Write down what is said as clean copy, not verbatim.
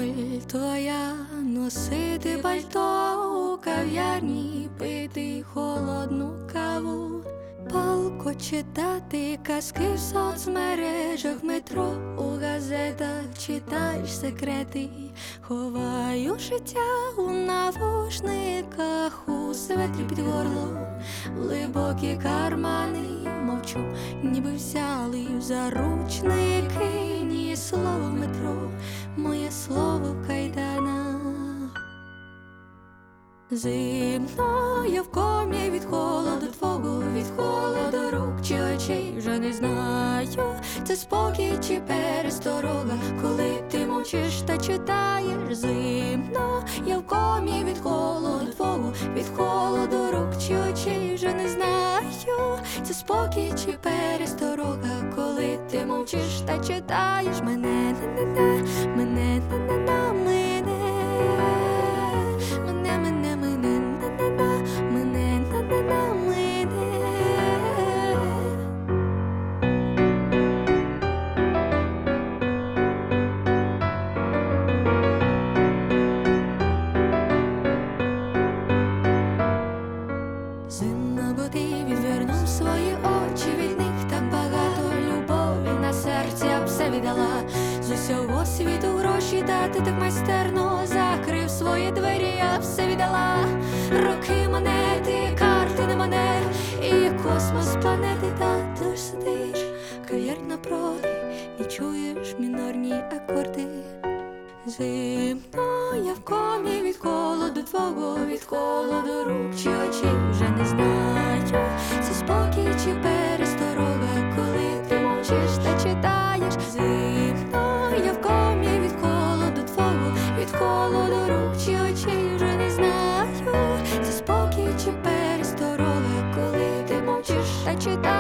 ціль твоя носити пальто у кав'ярні, пити холодну каву, палко читати казки в соцмережах, в метро, у газетах читаєш секрети. Ховаю життя у навушниках, у светрі під горло, в глибокі кармани. Мовчу, ніби взяли в заручники. Ні слово в метро, моє слово в кайданах. Зимно я в комі від холоду твого, від холоду рук чи очей. Вже не знаю, це спокій чи пересторога, коли ти мовчиш та читаєш. Зимно я в комі від холоду твого, від холоду рук чи очей. Вже не знаю, це спокій чи пересторога, коли ти мовчиш та читаєш. Мене на-на-на, мене на-на-на, мене зимно, бо ти відвернув свої очі, від них так багато любові на серці я все віддала. З усього світу гроші, та ти так майстерно закрив свої двері, я все віддала. Роки, монети, карти на манер і космос планети. Та ти ж сидиш, кав'ярня напроти, і чуєш мінорні акорди. Зимно я в комі від холоду твого, від холоду рук чи очей. Вже не знаю, це спокій чи пересторога, коли ти мовчиш та читаєш. Зимно я в комі від холоду твого, від холоду рук чи очей. Вже не знаю, це спокій чи пересторога, коли ти мовчиш та читаєш.